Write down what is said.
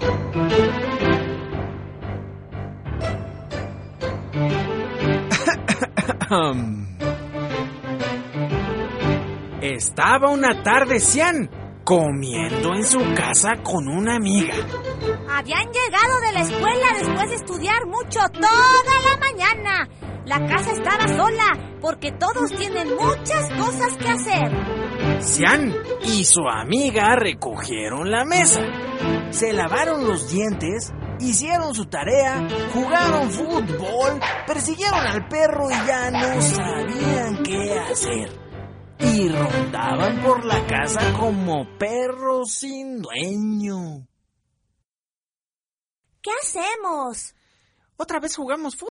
Estaba una tarde Cian comiendo en su casa con una amiga. Habían llegado de la escuela después de estudiar mucho toda la mañana. La casa estaba sola porque todos tienen muchas cosas que hacer. Cian y su amiga recogieron la mesa, se lavaron los dientes, hicieron su tarea, jugaron fútbol, persiguieron al perro y ya no sabían qué hacer. Y rondaban por la casa como perros sin dueño. ¿Qué hacemos? Otra vez jugamos fútbol.